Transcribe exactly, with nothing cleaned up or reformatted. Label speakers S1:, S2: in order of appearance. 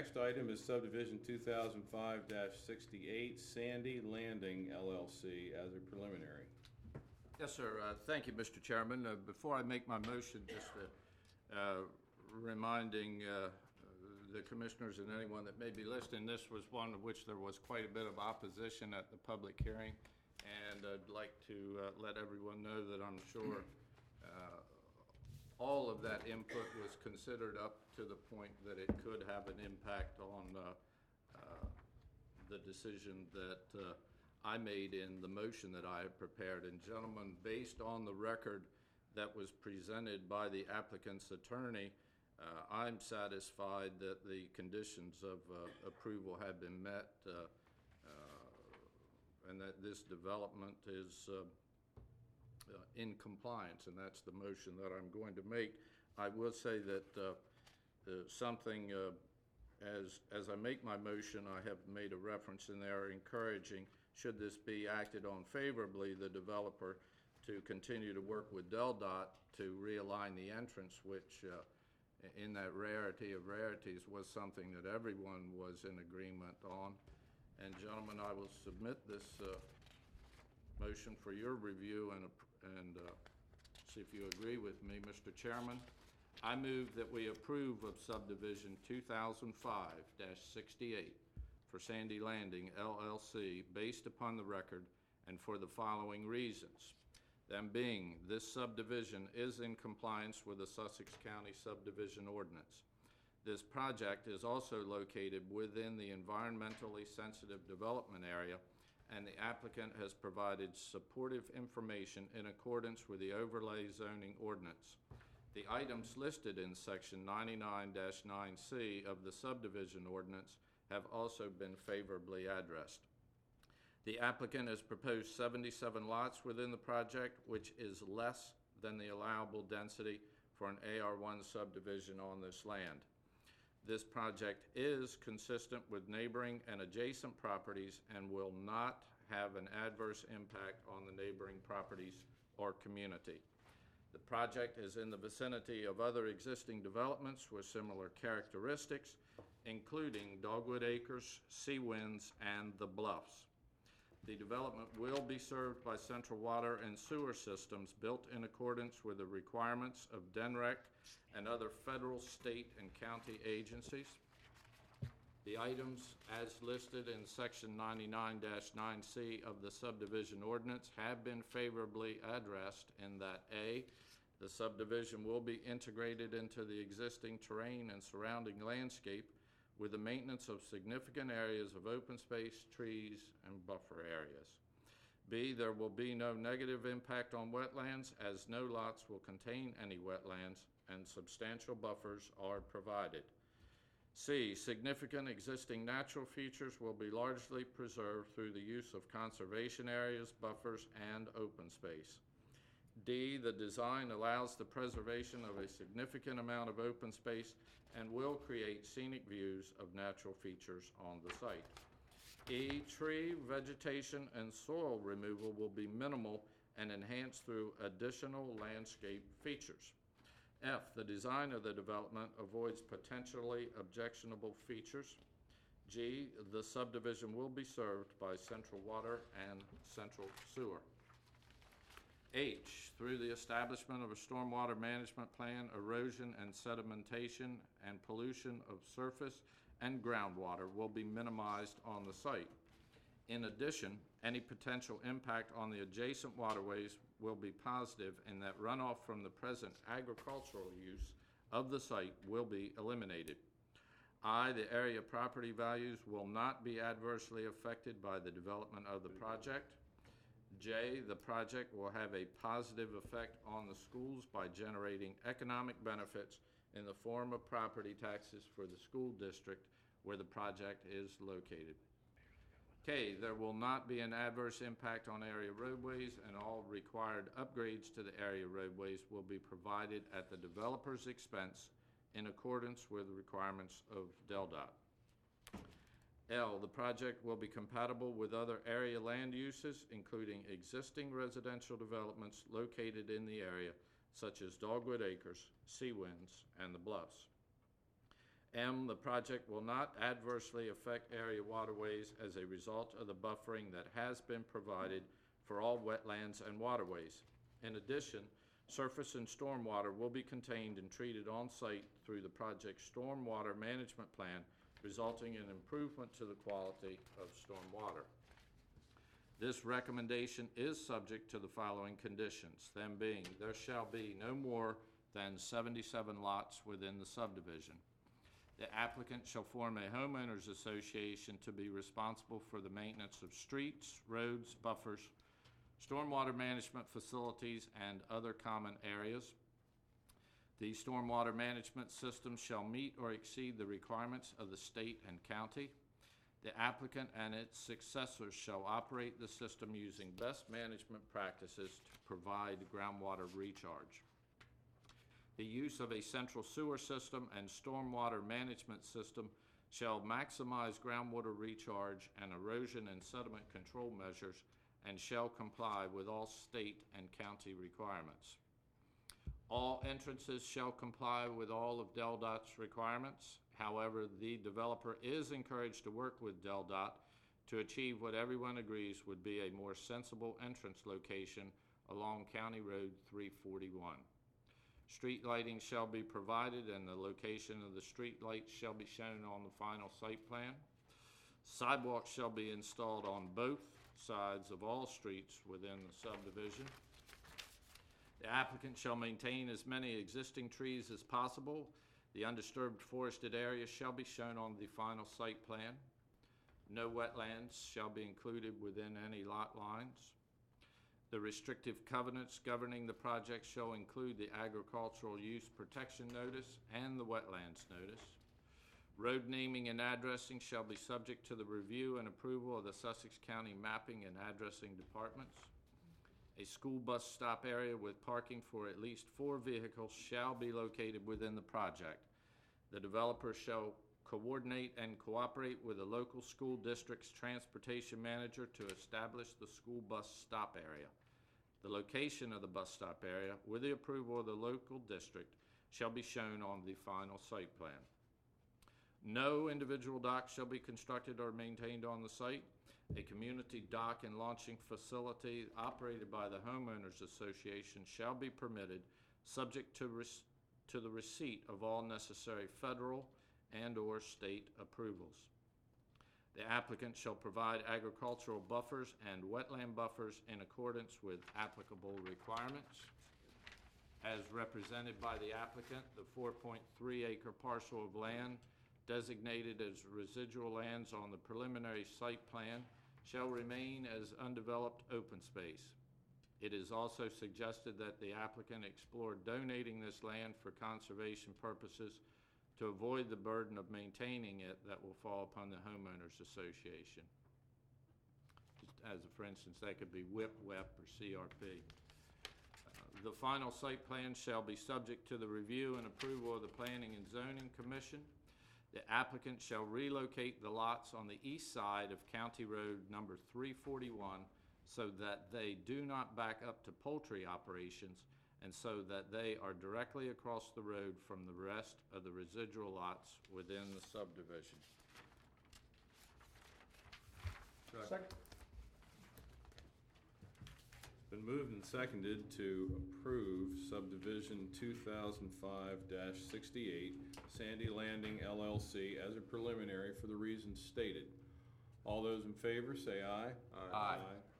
S1: next item is subdivision two thousand five sixty-eight, Sandy Landing L L C as a preliminary.
S2: Yes, sir. Uh, thank you, Mister Chairman. Uh, before I make my motion, just uh, uh, reminding uh, the commissioners and anyone that may be listening, this was one of which there was quite a bit of opposition at the public hearing, and I'd like to uh, let everyone know that I'm sure uh, all of that input was considered up to the point that it could have an impact on uh, uh, the decision that uh, I made in the motion that I have prepared. And gentlemen, based on the record that was presented by the applicant's attorney, uh, I'm satisfied that the conditions of uh, approval have been met uh, uh, and that this development is uh, uh, in compliance, and that's the motion that I'm going to make. I will say that uh, uh, something, uh, as, as I make my motion, I have made a reference in there encouraging, should this be acted on favorably, the developer to continue to work with DelDOT to realign the entrance, which uh, in that rarity of rarities was something that everyone was in agreement on. And gentlemen, I will submit this uh, motion for your review and, and uh, see if you agree with me, Mister Chairman. I move that we approve of subdivision two thousand five sixty-eight for Sandy Landing L L C based upon the record and for the following reasons. Them being, this subdivision is in compliance with the Sussex County Subdivision Ordinance. This project is also located within the environmentally sensitive development area, and the applicant has provided supportive information in accordance with the overlay zoning ordinance. The items listed in section ninety-nine dash nine C of the subdivision ordinance have also been favorably addressed. The applicant has proposed seventy-seven lots within the project, which is less than the allowable density for an A R one subdivision on this land. This project is consistent with neighboring and adjacent properties and will not have an adverse impact on the neighboring properties or community. The project is in the vicinity of other existing developments with similar characteristics, including Dogwood Acres, Seawinds, and The Bluffs. The development will be served by central water and sewer systems built in accordance with the requirements of D N R E C and other federal, state, and county agencies. The items as listed in section ninety-nine dash nine C of the subdivision ordinance have been favorably addressed in that A, the subdivision will be integrated into the existing terrain and surrounding landscape with the maintenance of significant areas of open space, trees, and buffer areas. B, there will be no negative impact on wetlands as no lots will contain any wetlands and substantial buffers are provided. C, significant existing natural features will be largely preserved through the use of conservation areas, buffers, and open space. D, the design allows the preservation of a significant amount of open space and will create scenic views of natural features on the site. E, tree, vegetation, and soil removal will be minimal and enhanced through additional landscape features. F, the design of the development avoids potentially objectionable features. G, the subdivision will be served by central water and central sewer. H, through the establishment of a stormwater management plan, erosion and sedimentation and pollution of surface and groundwater will be minimized on the site. In addition, any potential impact on the adjacent waterways will be positive in that runoff from the present agricultural use of the site will be eliminated. I, the area property values will not be adversely affected by the development of the project. J, the project will have a positive effect on the schools by generating economic benefits in the form of property taxes for the school district where the project is located. K, there will not be an adverse impact on area roadways, and all required upgrades to the area roadways will be provided at the developer's expense in accordance with the requirements of DelDOT. L, the project will be compatible with other area land uses, including existing residential developments located in the area, such as Dogwood Acres, Seawinds, and The Bluffs. M, the project will not adversely affect area waterways as a result of the buffering that has been provided for all wetlands and waterways. In addition, surface and stormwater will be contained and treated on-site through the project's stormwater management plan, resulting in improvement to the quality of stormwater. This recommendation is subject to the following conditions, them being there shall be no more than seventy-seven lots within the subdivision. The applicant shall form a homeowners association to be responsible for the maintenance of streets, roads, buffers, stormwater management facilities, and other common areas. The stormwater management system shall meet or exceed the requirements of the state and county. The applicant and its successors shall operate the system using best management practices to provide groundwater recharge. The use of a central sewer system and stormwater management system shall maximize groundwater recharge and erosion and sediment control measures and shall comply with all state and county requirements. All entrances shall comply with all of DelDOT's requirements. However, the developer is encouraged to work with DelDOT to achieve what everyone agrees would be a more sensible entrance location along County Road three forty-one. Street lighting shall be provided and the location of the street lights shall be shown on the final site plan. Sidewalks shall be installed on both sides of all streets within the subdivision. The applicant shall maintain as many existing trees as possible. The undisturbed forested area shall be shown on the final site plan. No wetlands shall be included within any lot lines. The restrictive covenants governing the project shall include the agricultural use protection notice and the wetlands notice. Road naming and addressing shall be subject to the review and approval of the Sussex County Mapping and Addressing Departments. A school bus stop area with parking for at least four vehicles shall be located within the project. The developer shall coordinate and cooperate with the local school district's transportation manager to establish the school bus stop area. The location of the bus stop area, with the approval of the local district, shall be shown on the final site plan. No individual dock shall be constructed or maintained on the site. A community dock and launching facility operated by the Homeowners Association shall be permitted, subject to, res- to the receipt of all necessary federal and or state approvals. The applicant shall provide agricultural buffers and wetland buffers in accordance with applicable requirements. As represented by the applicant, the four point three acre parcel of land designated as residual lands on the preliminary site plan shall remain as undeveloped open space. It is also suggested that the applicant explore donating this land for conservation purposes to avoid the burden of maintaining it that will fall upon the Homeowners Association. Just as a, for instance, that could be W I P, W E P, or C R P. Uh, the final site plan shall be subject to the review and approval of the Planning and Zoning Commission. The applicant shall relocate the lots on the east side of County Road number three forty-one so that they do not back up to poultry operations and so that they are directly across the road from the rest of the residual lots within the subdivision.
S3: Second.
S1: It's been moved and seconded to approve subdivision two thousand five dash sixty-eight, Sandy Landing L L C, as a preliminary for the reasons stated. All those in favor say aye.
S2: Aye.
S1: Aye.